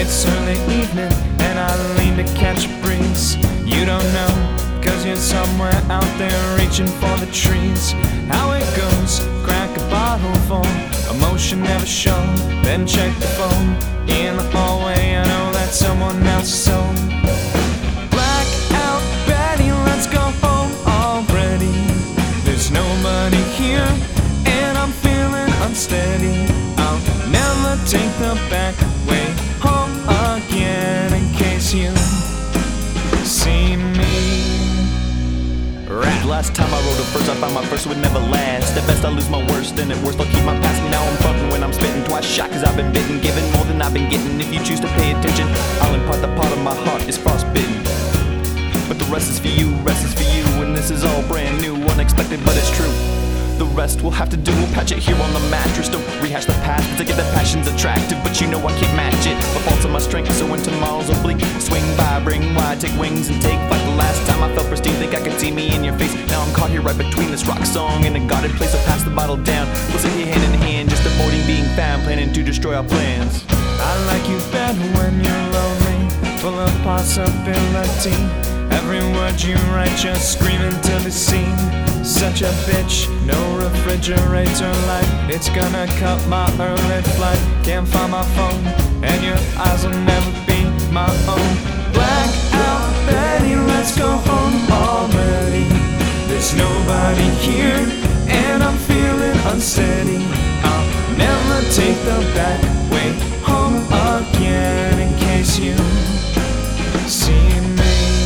It's early evening and I lean to catch a breeze. You don't know, cause you're somewhere out there reaching for the trees. How it goes, crack a bottle full, emotion never shown. Then check the phone, in the hallway I know that's someone else's home. Blackout Betty, let's go home already. There's nobody here and I'm feeling unsteady. I'll never take the back way home again in case you see me. Rap. Last time I wrote a verse, I found my verse would never last. At best I lose my worst, and at worst I'll keep my past. Now I'm frontin' when I'm spittin', twice shot cause I've been bitten. Giving more than I've been getting. If you choose to pay attention, I'll impart the part of my heart is frostbitten. But the rest is for you, rest is for you. And this is all brand new, unexpected but it's true. The rest we'll have to do, we'll patch it here on the mattress. Don't rehash the past, to get the passion's attractive. But you know I can't match it, my faults are my strength. So when tomorrow's oblique, swing by, bring wide, take wings and take flight. The last time I felt pristine, think I could see me in your face. Now I'm caught here right between this rock song and a guarded place. I'll pass the bottle down, we'll sit here hand in hand, just avoiding being found, planning to destroy our plans. I like you better when you're lonely, full of possibility. Every word you write just screaming to be seen. Such a bitch, no refrigerator light. It's gonna cut my early flight. Can't find my phone, and your eyes will never be my own. Blackout Betty, let's go home already. There's nobody here, and I'm feeling unsteady. I'll never take the back way home again in case you see me.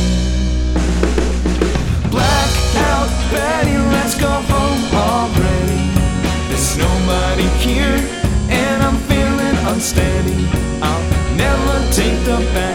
Blackout Betty, let's go home already. There's nobody here and I'm feeling unsteady. I'll never take the back